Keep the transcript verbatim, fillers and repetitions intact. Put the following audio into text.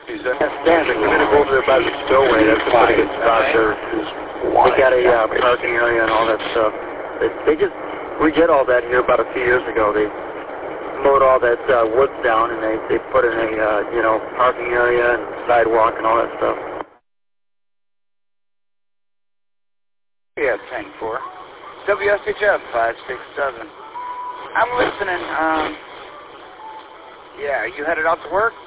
Is that? Yeah, Stan, if you're going to go over there by the spillway, that's a pretty good spot there. They got a uh, parking area and all that stuff. They, they just redid all that here about a few years ago. They mowed all that uh, woods down and they, they put in a, uh, you know, parking area and sidewalk and all that stuff. Yeah, ten four. W S H F five six seven. I'm listening. Um, yeah, are you headed out to work?